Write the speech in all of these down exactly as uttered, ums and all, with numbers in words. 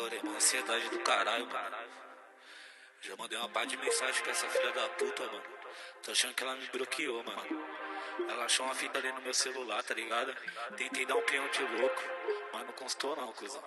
Porém, uma ansiedade do caralho, mano. Já mandei uma parte de mensagem pra essa filha da puta, mano. Tô achando que ela me bloqueou, mano. Ela achou uma fita ali no meu celular, tá ligado? Tentei dar um peão de louco, mas não constou não, cuzão.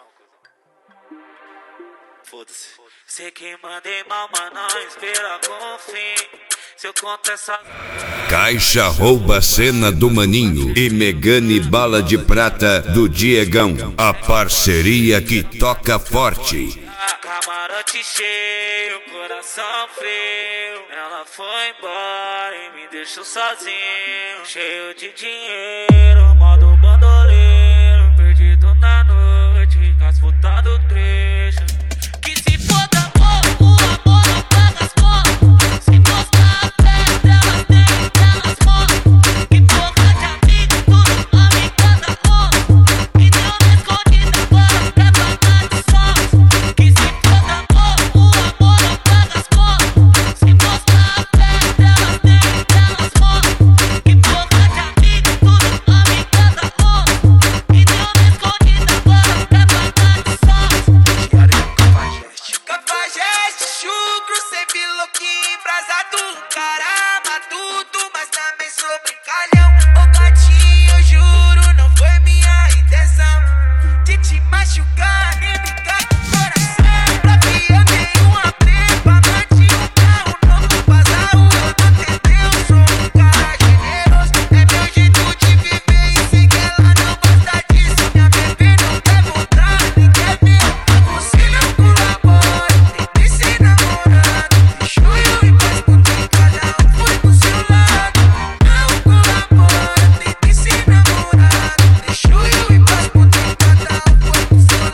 Foda-se. Sei que mandei mal, mas não espera com fim. Se eu conto essa... Caixa rouba a cena do Maninho e Megane bala de prata do Diegão. A parceria que toca forte. Camarote cheio, coração frio. Ela foi embora e me deixou sozinho. Cheio de dinheiro, modo bandoleiro. Perdido na noite, casfutado trecho. Que se foda amor, o amor não paga as contas. Se mostrar a fé delas, tem delas fotos. Que porra de amigo, tudo amiga da conta. Que deu na escondida agora pra pagar de sorte. Que se foda amor, o amor não paga as contas. Se mostrar a fé delas, tem delas fotos. Que porra de amigo, tudo amiga da conta. Que deu na escondida agora pra pagar de sorte. Diário do Cafajeste. Cafajeste, chucro, sempre louquinho, embrasado. Caramba, tudo, mas também sou brincalhão. Ô gatinho, eu juro, não foi minha intenção de te machucar, nem brincar com o coração. Pra que eu tenho uma trepa, mande um carro novo, vazar o outro, entendeu? Sou um cara generoso, é meu jeito de viver e sei que ela não gosta disso. Minha bebê não quer voltar, nem quer ver. Você não colabora, nem se namorando. Deixou eu em paz porque cada um foi pro seu lado. Não colabora, nem se namorando. Deixou eu em paz porque cada um foi pro seu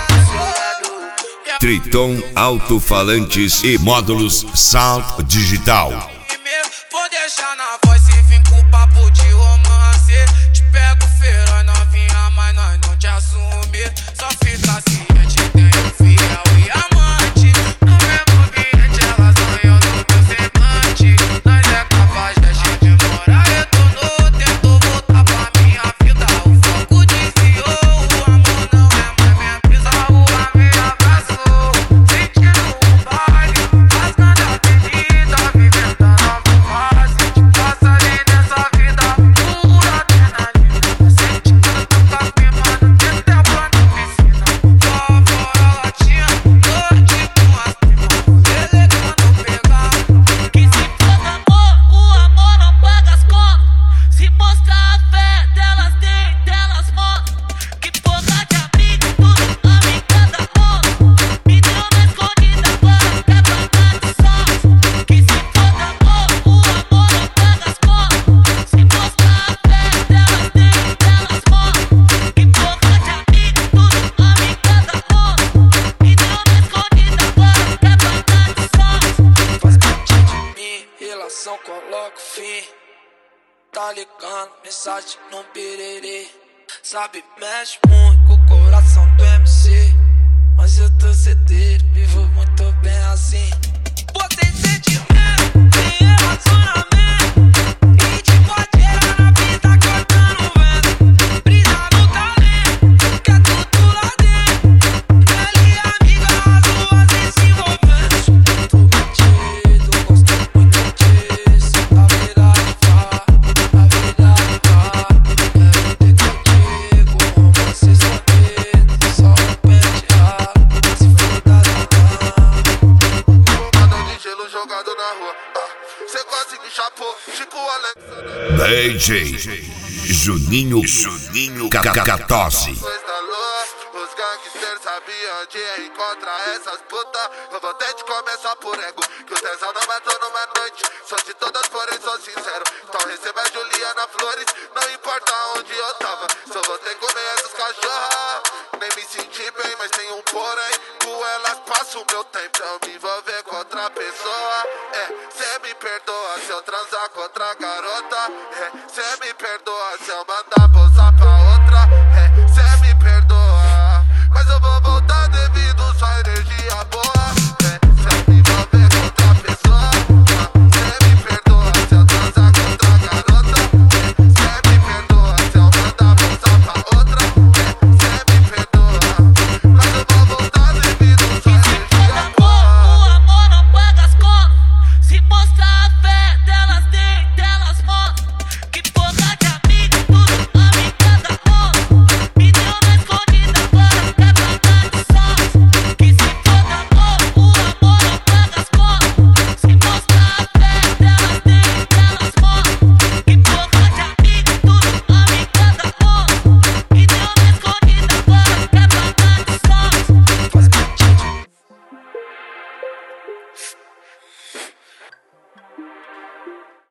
lado. Triton Alto-Falantes e Módulos Sound Digital. E mesmo vou deixar na voz sem vir com papo de romance. Te pego feira novinha, mas nós não te assume. Só fica ciente, tenho fiel e amante. No mesmo ambiente elas sonham no meu semblante. Nós é Cafajeste de morar retornou. Tentou voltar pra minha vida, o foco desviou. O amor não é mais minha brisa, a rua me abraçou. Sentindo um baile, rasgando a avenida, vivendo a nova fase. Te passa ali nessa vida, pura adrenalina. Sentindo tanta firma no teu tempo na piscina. Lá fora ela tinha noite com as primas, delegando pegar. Que se foda amor, o amor não paga as contas. Se mostrar a fé delas, tem delas moto. Que porra de amigo, tudo amiga da conta. Me deu na escondida agora pra pagar de sorte. Que se foda amor, o amor não paga as contas. Se mostrar a fé delas, tem delas moto. Que porra de amigo, tudo amiga da conta. Me deu na escondida agora pra pagar de sorte. Faz parte de mim, relação coloco fim. Tá ligando, mensagem no piriri. Sabe, mexe muito com o coração do M C. Mas eu tô certeiro, vivo muito bem assim. Você sente mesmo, tem relacionamento. E te pode gerar na vida cortando vento. Brisa no talento, que é tudo lá dentro. Ela e amiga, as duas vêm se envolvendo. Tô metido, gosto muito disso. A verdade vai, a verdade vai. Quero ter contigo, com você só medo. Só repete ah, se for da Bombadão de gelo jogado na rua. Ah, cê quase me chapou, tipo o Alexandre. D J Juninho Juninho Cacatosse. Depois da lua, os gangsters sabiam onde encontrar essas putas. Eu vou ter de começar por ego, que o tesão não matou numa noite. Sou de todas, porém sou sincero. Então receba a Juliana Flores, não importa onde eu tava. Só vou ter que comer essas cachorras. Nem me senti bem, mas tem um porém. Com elas passo o meu tempo, eu me envolver com outra pessoa. É, cê me perdoa se eu transar com outra garota. É, cê me perdoa se eu mandar